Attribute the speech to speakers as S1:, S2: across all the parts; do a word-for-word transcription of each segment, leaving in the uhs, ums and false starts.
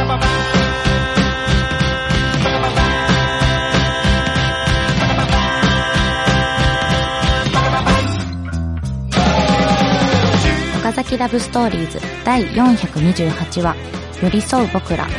S1: 岡崎ラブストーリーズだいよんひゃくにじゅうはちわ寄り添う僕ら。ね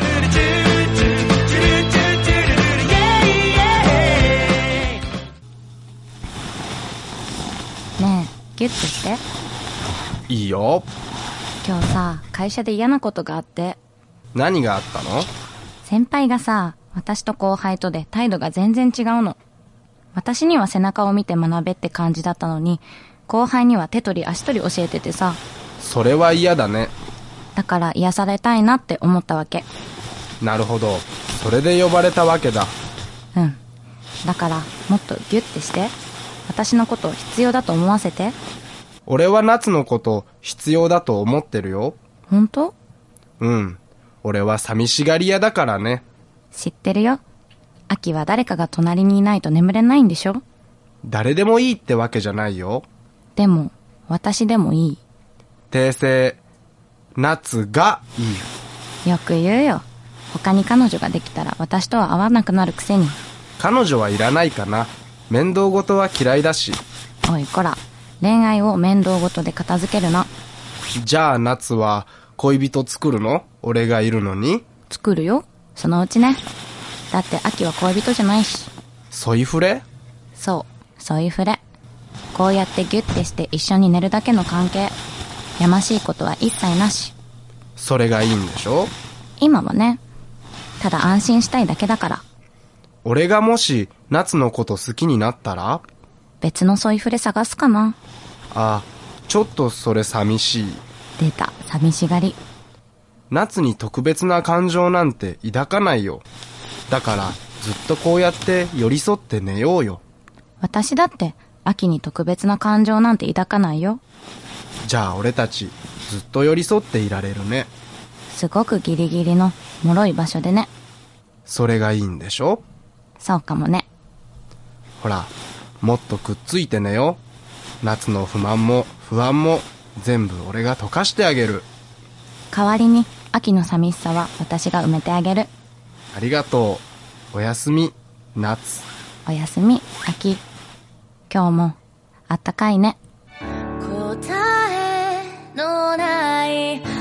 S1: えギュッとして。
S2: いいよ。
S1: 今日さ会社で嫌なことがあって。
S2: 何があったの？
S1: 先輩がさ私と後輩とで態度が全然違うの。私には背中を見て学べって感じだったのに後輩には手取り足取り教えててさ。
S2: それは嫌だね。
S1: だから癒されたいなって思ったわけ。
S2: なるほど、それで呼ばれたわけだ。
S1: うん。だからもっとギュッてして私のこと必要だと思わせて。
S2: 俺は夏のこと必要だと思ってるよ。
S1: 本当？
S2: うん。俺は寂しがり屋だからね。
S1: 知ってるよ。秋は誰かが隣にいないと眠れないんでしょ？
S2: 誰でもいいってわけじゃないよ。
S1: でも私でもいい。
S2: 訂正、夏がい
S1: い。よく言うよ。他に彼女ができたら私とは会わなくなるくせに。
S2: 彼女はいらないかな。面倒事は嫌いだし。
S1: おいこら、恋愛を面倒事で片付けるな。
S2: じゃあ夏は恋人作るの？俺がいるのに。
S1: 作るよ、そのうちね。だって秋は恋人じゃないし。
S2: ソイフレ？
S1: そう、ソイフレ。こうやってギュッてして一緒に寝るだけの関係。やましいことは一切なし。
S2: それがいいんでしょ？
S1: 今はね。ただ安心したいだけだから。
S2: 俺がもし夏のこと好きになったら？
S1: 別のソイフレ探すかな。
S2: あ、ちょっとそれ寂しい。
S1: 出た、寂しがり。
S2: 夏に特別な感情なんて抱かないよ。だからずっとこうやって寄り添って寝ようよ。
S1: 私だって秋に特別な感情なんて抱かないよ。
S2: じゃあ俺たちずっと寄り添っていられるね。
S1: すごくギリギリの脆い場所でね。
S2: それがいいんでしょ？
S1: そうかもね。
S2: ほら、もっとくっついて寝よ。夏の不満も不安も全部俺が溶かしてあげる。
S1: 代わりに秋の寂しさは私が埋めてあげる。
S2: ありがとう。おやすみ夏。
S1: おやすみ秋。今日もあったかいね。
S3: 答えのない美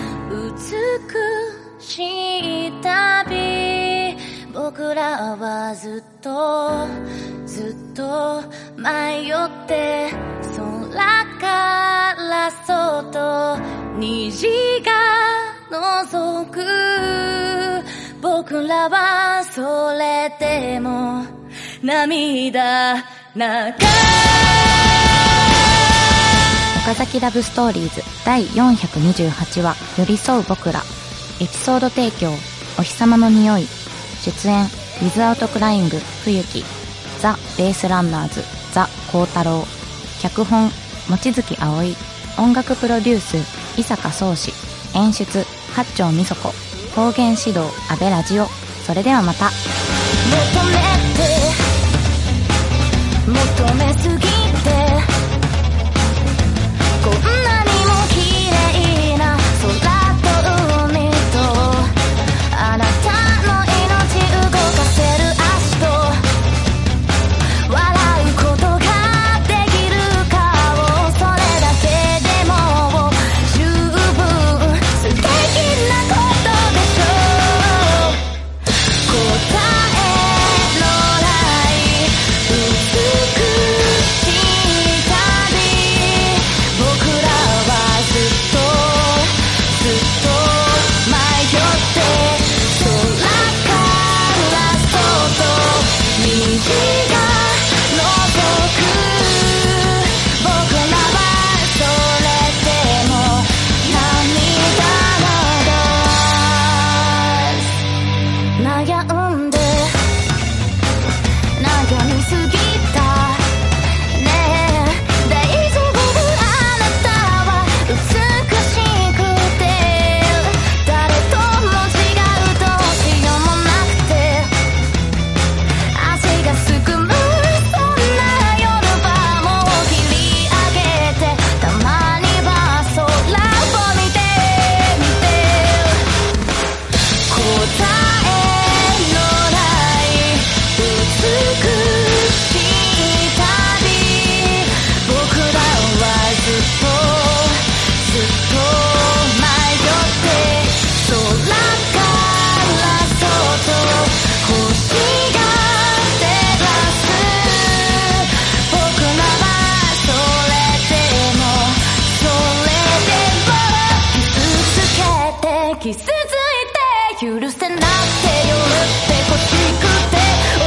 S3: しい旅、僕らはずっとずっと迷って空からそっと虹が覗く。僕らはそれでも涙流
S1: 岡崎ラブストーリーズだいよんひゃくにじゅうはちわ寄り添う僕ら。エピソード提供お日様の匂い。出演ウィズアウトクライング冬木。ザ・ベースランナーズザ・光太郎。脚本望月葵。音楽プロデュース伊坂壮志。演出八丁美佐子。方言指導阿部ラジオ。それではまた。
S3: 求めて求めすぎてこんなにも綺麗な空と海とあなたの命動かせる足と笑うことができる顔、それだけでも十分素敵なことでしょう。答えのない美しい許せなくて寄って欲しくて